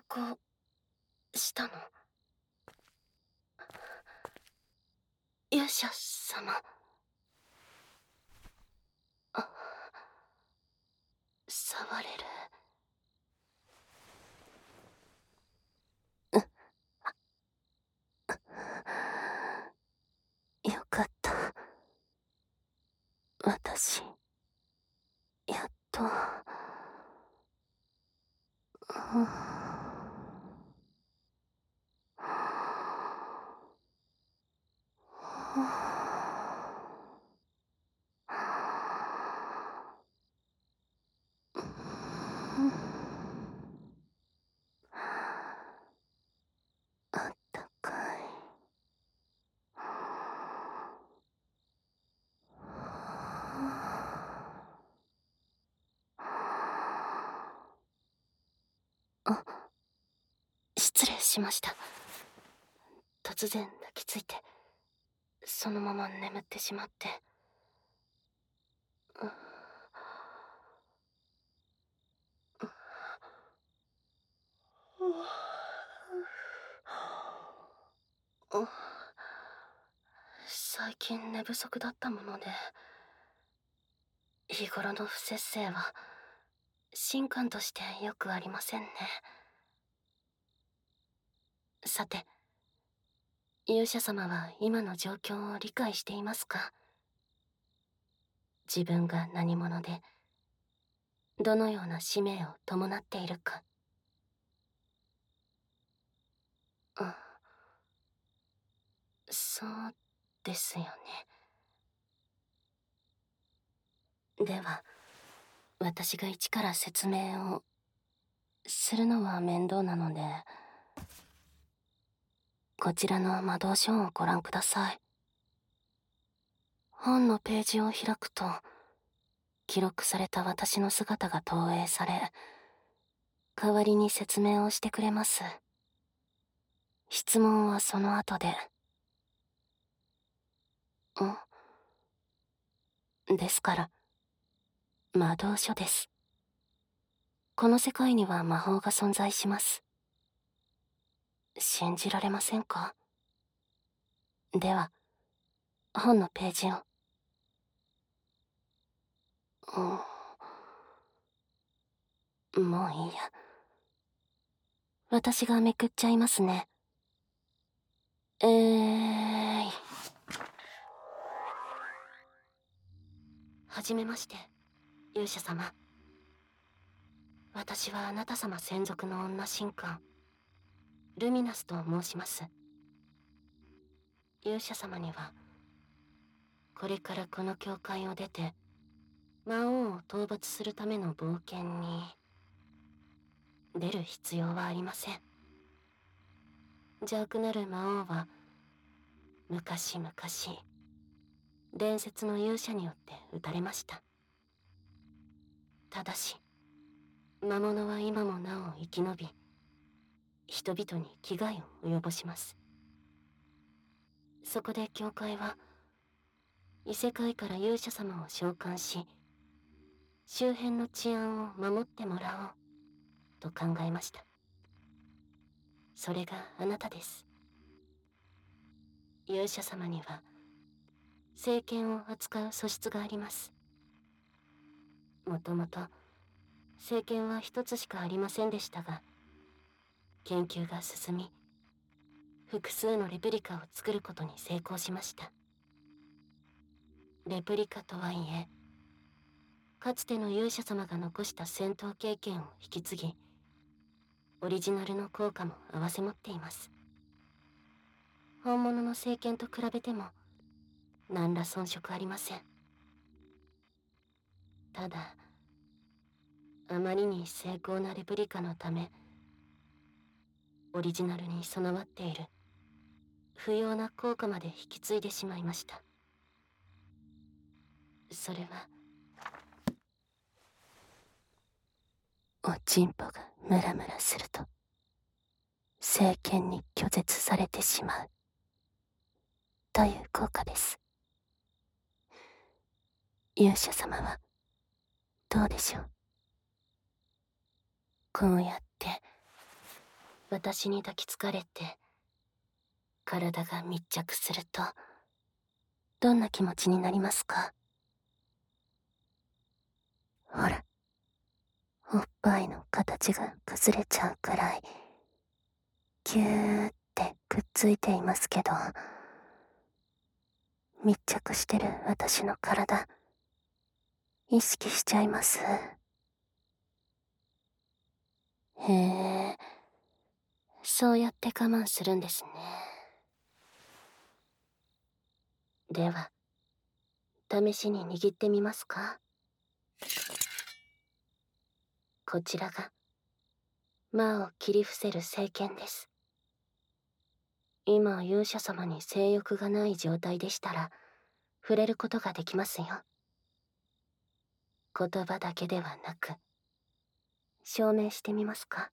行したの？勇者様。触れる。よかった。私、やっと。あったかい。失礼しました。突然抱きついて、そのまま眠ってしまって。最近寝不足だったもので、日頃の不摂生は神官としてよくありませんね。さて、勇者様は今の状況を理解していますか？自分が何者で、どのような使命を伴っているか。そうですよね。では、私が一から説明をするのは面倒なので、こちらの魔導書をご覧ください。本のページを開くと、記録された私の姿が投影され、代わりに説明をしてくれます。質問はその後で。ですから、魔導書です。この世界には魔法が存在します。信じられませんか？では、本のページを。もういいや。私がめくっちゃいますね。はじめまして、勇者様。私はあなた様専属の女神官、ルミナスと申します。勇者様には、これからこの教会を出て、魔王を討伐するための冒険に、出る必要はありません。邪悪なる魔王は、昔々、伝説の勇者によって撃たれました。ただし、魔物は今もなお生き延び、人々に危害を及ぼします。そこで教会は、異世界から勇者様を召喚し、周辺の治安を守ってもらおうと考えました。それがあなたです。勇者様には聖剣を扱う素質があります。もともと聖剣は一つしかありませんでしたが、研究が進み、複数のレプリカを作ることに成功しました。レプリカとはいえ、かつての勇者様が残した戦闘経験を引き継ぎ、オリジナルの効果も併せ持っています。本物の聖剣と比べても何ら遜色ありません。ただ、あまりに精巧なレプリカのため、オリジナルに備わっている不要な効果まで引き継いでしまいました。それは、おちんぽがムラムラすると聖剣に拒絶されてしまうという効果です。勇者様はどうでしょう？こうやって私に抱きつかれて体が密着するとどんな気持ちになりますか？ほら、おっぱいの形が崩れちゃうくらいギューってくっついていますけど、密着してる私の体意識しちゃいます。へえ、そうやって我慢するんですね。では試しに握ってみますか？こちらが魔を切り伏せる聖剣です。今勇者様に性欲がない状態でしたら触れることができますよ。言葉だけではなく証明してみますか？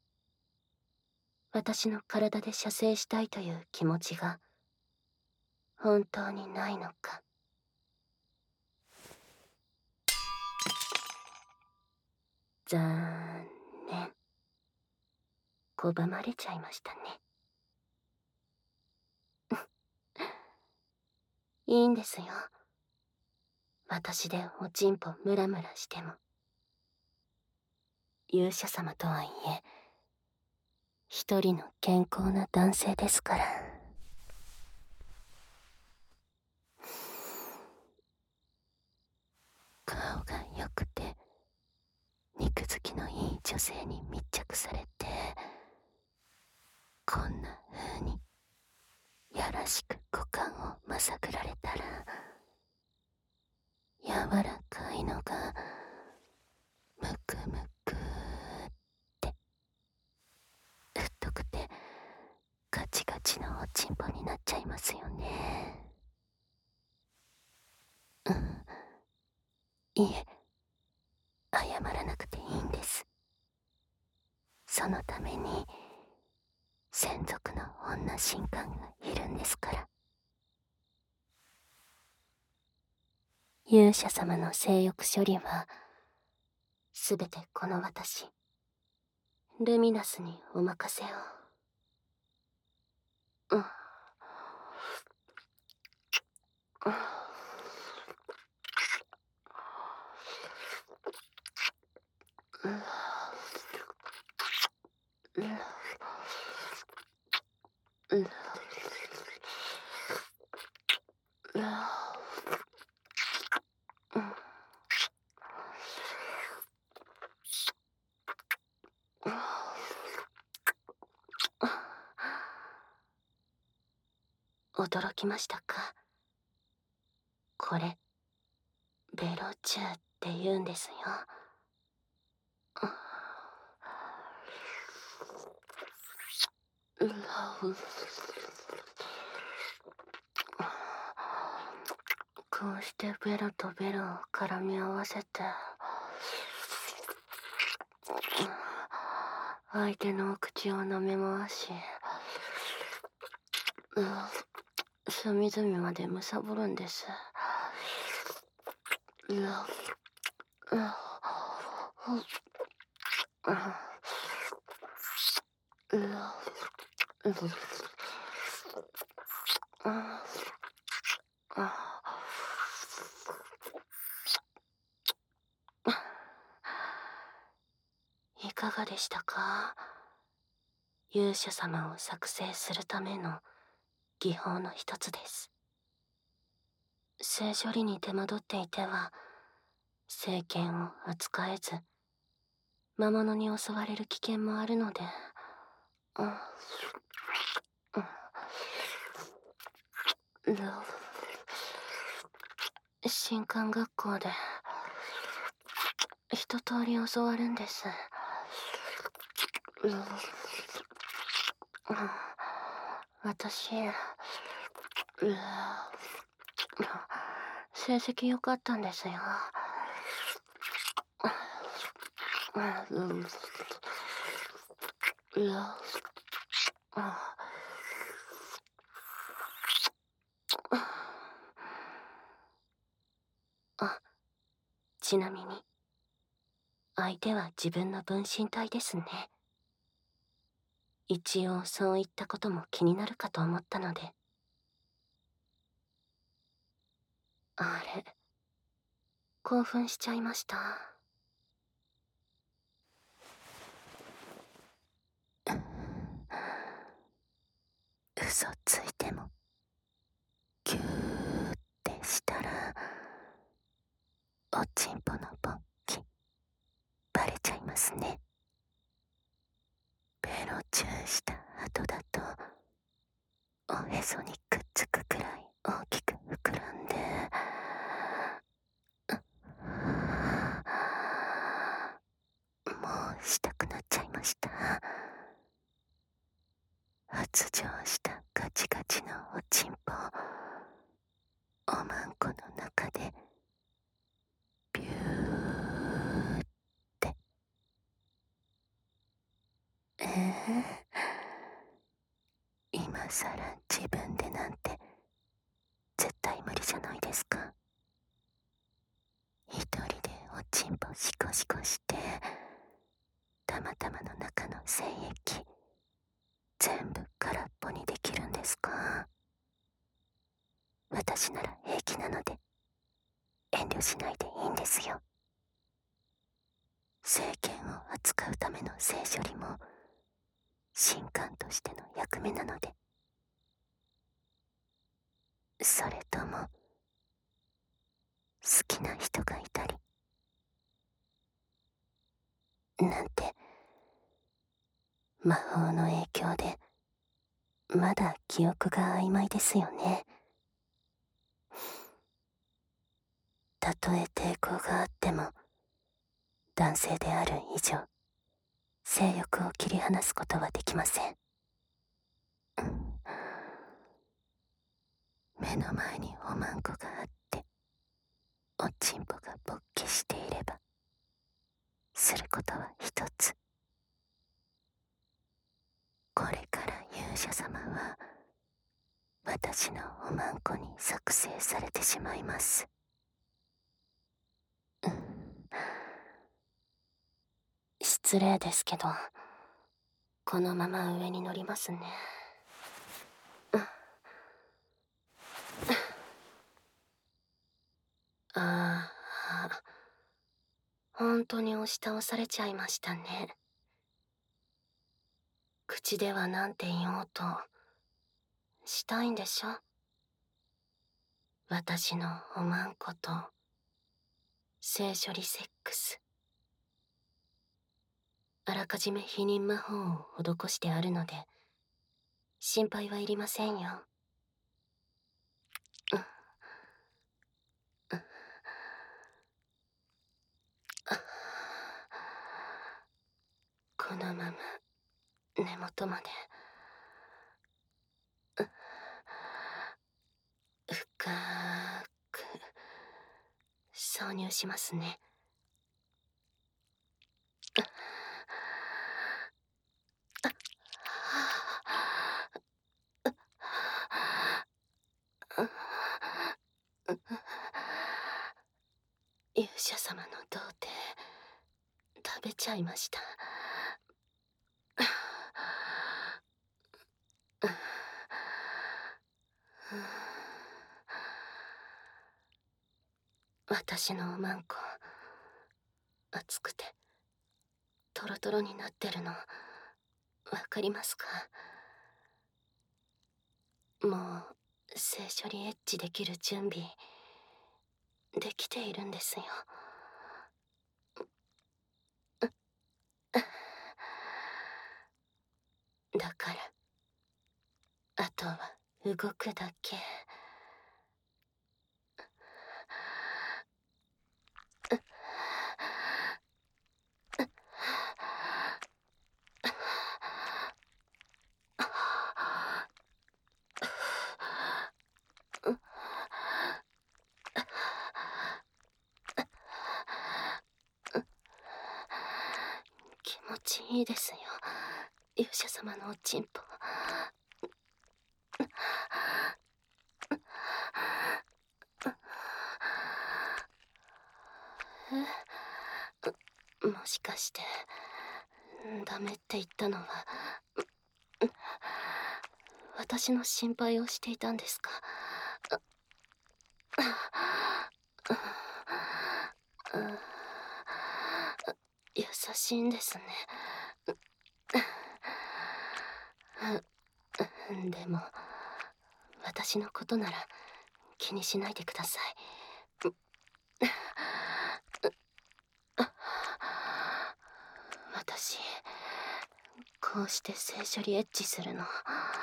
私の体で射精したいという気持ちが本当にないのか。残念。拒まれちゃいましたね。いいんですよ。私でおちんぽムラムラしても。勇者様とはいえ一人の健康な男性ですから。顔が良くて肉付きのいい女性に密着されて、こんな風にやらしく股間をまさぐられたら、柔らかいのがむくむくって太くてガチガチのおちんぽになっちゃいますよね。いえ、謝らなくていいんです。そのために専属の女神官がいるんですから。勇者様の性欲処理はすべてこの私ルミナスにお任せを。うん、驚きましたか？これベロチューって言うんですよ。こうしてベロとベロを絡み合わせて相手のお口を舐め回し、隅々まで貪るんです。いかがでしたか？勇者様を作成するための技法の一つです。性処理に手間取っていては聖剣を扱えず魔物に襲われる危険もあるので、神官学校で一通り教わるんです。私成績良かったんですよ。あ、ちなみに相手は自分の分身体ですね。 一応そういったことも気になるかと思ったので。あれ、興奮しちゃいました。嘘ついてもギューってしたらおちんぽの勃起バレちゃいますね。ベロチューした後だとおへそにくっつくくらい大きく膨らんで、もうしたくなっちゃいました。発情したガチガチのおちんぽおまんこの中でビューって。今さら自分でなんて絶対無理じゃないですか。一人でおちんぽシコシコしてたまたまの中の精液全部空っぽにできるんですか？私なら平気なので遠慮しないでいいんですよ。聖剣を扱うための性処理も神官としての役目なので。それとも好きな人がいたりなんて、魔法の影響でまだ記憶が曖昧ですよね。たとえ抵抗があっても男性である以上性欲を切り離すことはできません。目の前におまんこがあっておちんぽが勃起していればすることは一つ。これから勇者様は私のおまんこに作成されてしまいます。失礼ですけどこのまま上に乗りますね。ああ、本当に押し倒されちゃいましたね。口ではなんて言おうとしたいんでしょ。私のおまんこと性処理セックス。あらかじめ避妊魔法を施してあるので心配はいりませんよ。このまま根元まで深く挿入しますね。勇者様の童貞食べちゃいました。私のおまんこ熱くてトロトロになってるのわかりますか？もう性処理エッチできる準備できているんですよ。だからあとは動くだけ。気持ちいいですよ、勇者様のおちんぽ。もしかしてダメって言ったのは私の心配をしていたんですか？優しいんですね。でも私のことなら気にしないでください。私こうして性処理エッチするの好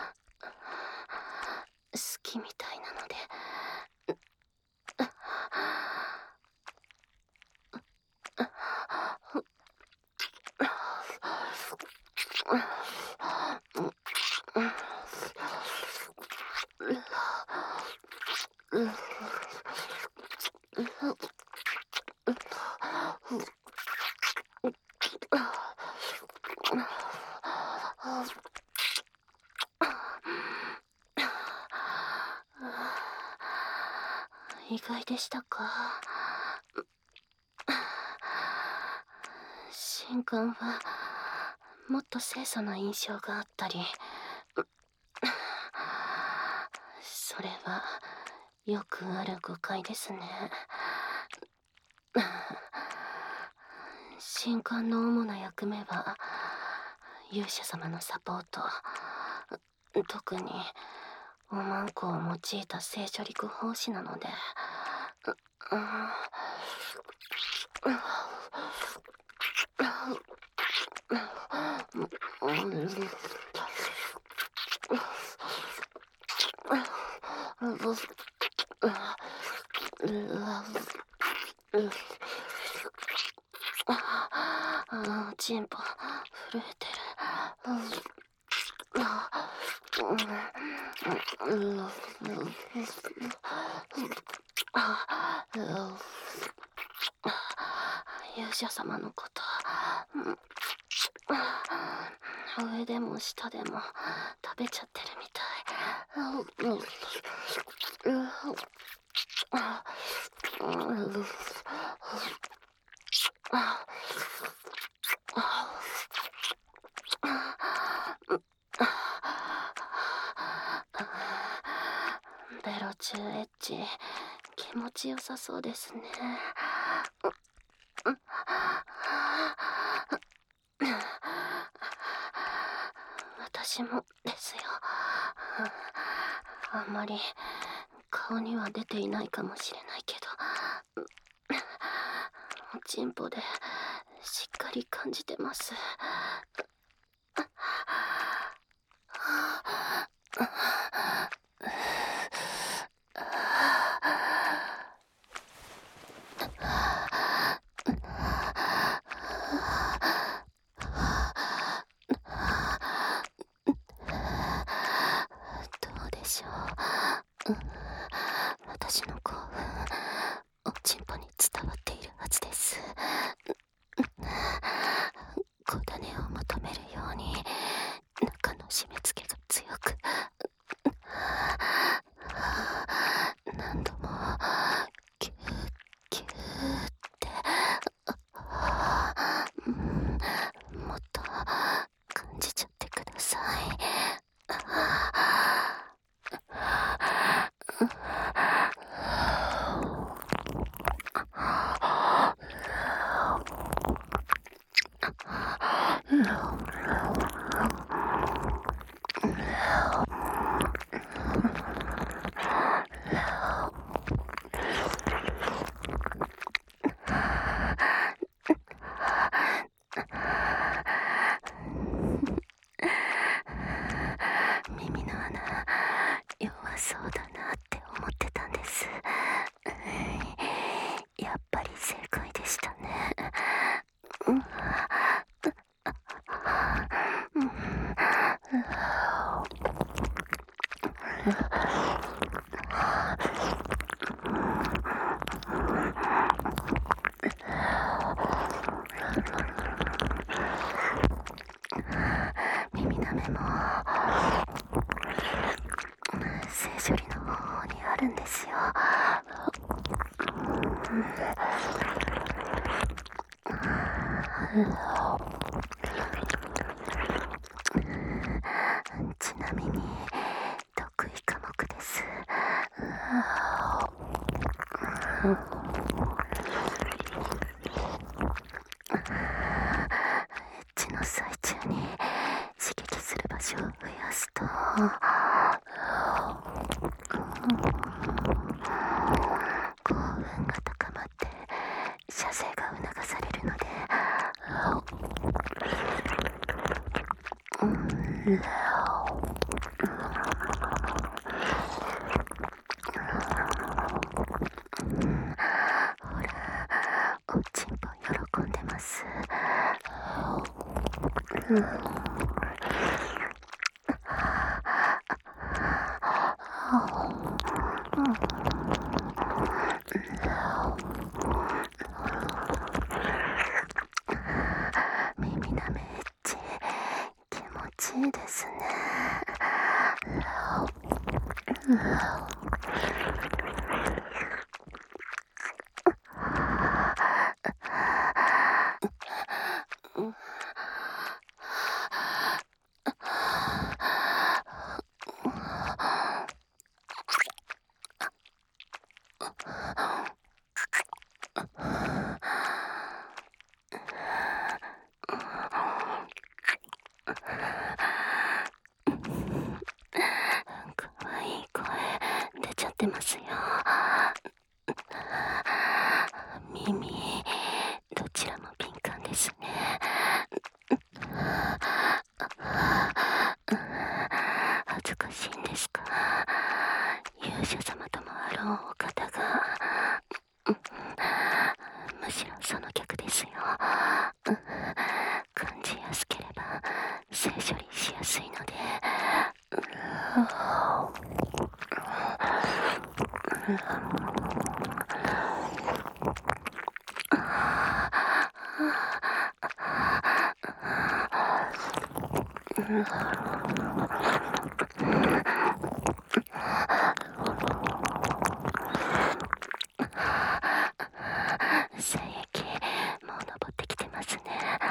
きみたいなので。意外でしたか。新刊はもっと清楚な印象があったり、それはよくある誤解ですね。新刊の主な役目は勇者様のサポート、特におまんこを用いた性処理具奉仕なので。チンポ震えてる。勇者様のこと、上でも下でも食べちゃってるみたい。ベロ中エッチ気持ちよさそうですね。私もですよ。あんまり顔には出ていないかもしれないけど、おちんぽでしっかり感じてます。私の興奮、おちんぽに伝わっているはずです。小種を求めるように中の締め付けが強く、何度もキューキューって、もっと感じちゃってください。耳の穴弱そうだなって思ってたんです。やっぱり正解でしたね。耳なめも性処理の方法にあるんですよ。ちなみにチの最中に刺激する場所を増やすと興奮が高まって射精が促されるのでほら、おちんぽ喜んでます。耳なめエッチ気持ちいいですね。かわいい声出ちゃってますよ。耳どちらも敏感ですね。恥ずかしいんですか？勇者様ともあろうお方がむしろその逆ですよ。感じやすければ性処理しやすいので。精液もう登ってきてますね。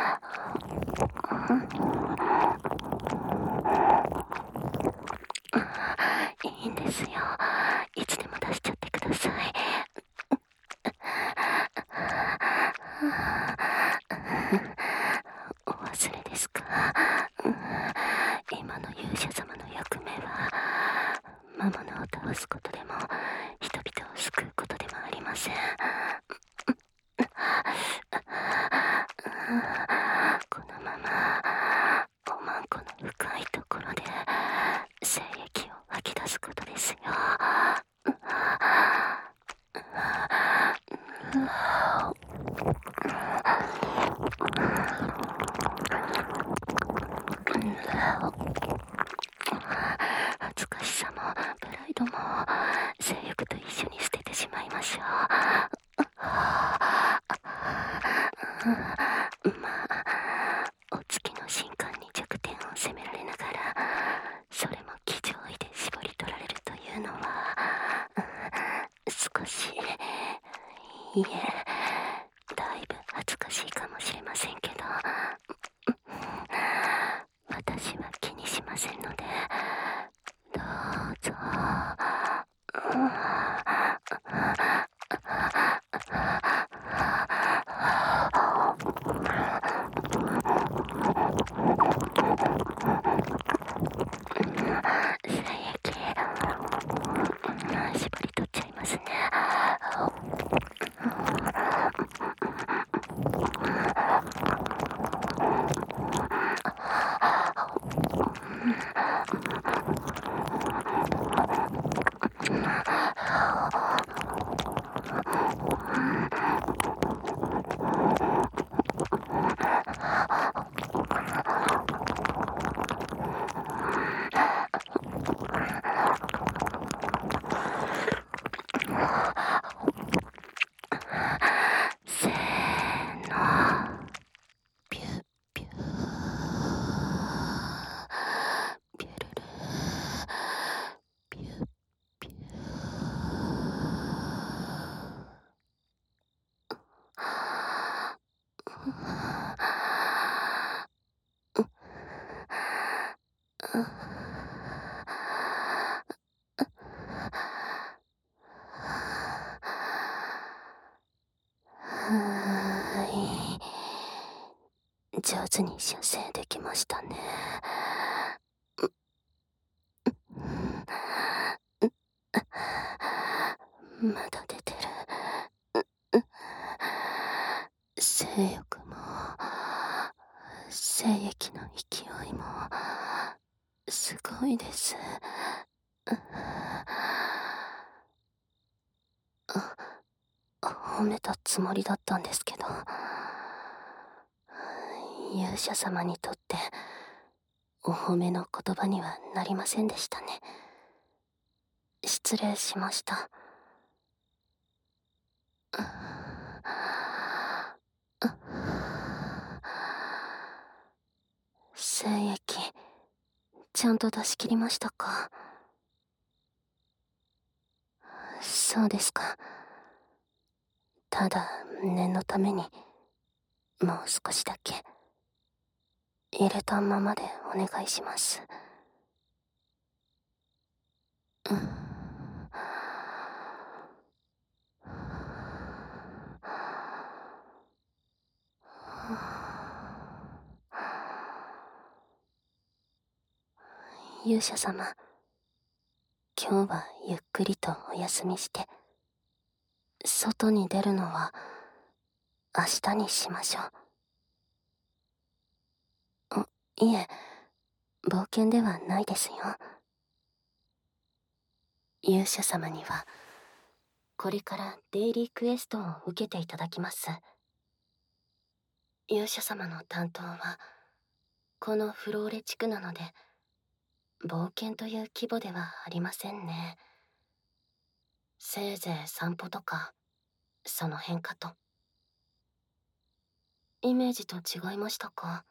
いいんですよ。いつでも出しちゃってください。お忘れですか？今の勇者様の役目は魔物を倒すことでも人々を救うことでもありません。このままおまんこの深いところで精液を吐き出すことですよ。恥ずかしさもプライドも性欲と一緒に捨ててしまいましょう。まあお月の神官に弱点を責められながらそれも気上位で絞り取られるというのは少しいえだいぶ恥ずかしいかもしれませんけど私は気にしませんのでどうぞ。精液絞り取っちゃいますね。せーの、ピュッピューピュルルピュッピュ月に修正できましたね。まだ出てる。性欲も精液の勢いもすごいです。褒めたつもりだったんですけど、勇者様にとってお褒めの言葉にはなりませんでしたね。失礼しました。精液ちゃんと出し切りましたか？そうですか。ただ念のためにもう少しだけ入れたままでお願いします。勇者様、今日はゆっくりとお休みして、外に出るのは明日にしましょう。いえ、冒険ではないですよ。勇者様にはこれからデイリークエストを受けていただきます。勇者様の担当はこのフローレ地区なので、冒険という規模ではありませんね。せいぜい散歩とかその辺かと。イメージと違いましたか？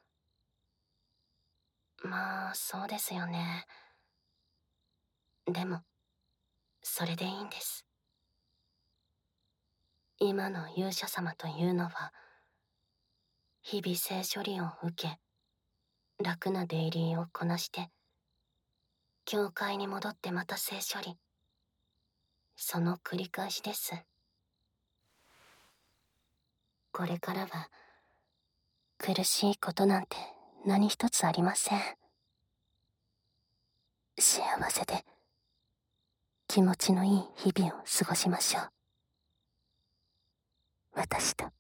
まあそうですよね。でもそれでいいんです。今の勇者様というのは日々性処理を受け、楽なデイリーをこなして教会に戻ってまた性処理、その繰り返しです。これからは苦しいことなんて何一つありません。幸せで気持ちのいい日々を過ごしましょう。私と